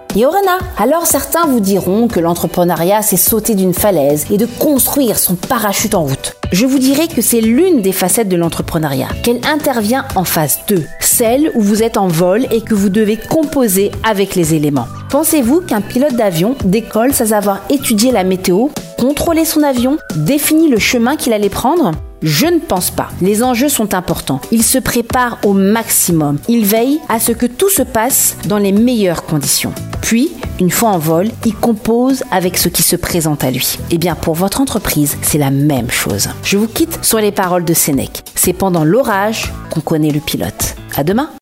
Yorana. Alors certains vous diront que l'entrepreneuriat, c'est sauter d'une falaise et de construire son parachute en route. Je vous dirai que c'est l'une des facettes de l'entrepreneuriat, qu'elle intervient en phase 2, celle où vous êtes en vol et que vous devez composer avec les éléments. Pensez-vous qu'un pilote d'avion décolle sans avoir étudié la météo, contrôlé son avion, défini le chemin qu'il allait prendre ? Je ne pense pas. Les enjeux sont importants. Il se prépare au maximum. Il veille à ce que tout se passe dans les meilleures conditions. Puis, une fois en vol, il compose avec ce qui se présente à lui. Eh bien, pour votre entreprise, c'est la même chose. Je vous quitte sur les paroles de Sénèque. C'est pendant l'orage qu'on connaît le pilote. À demain!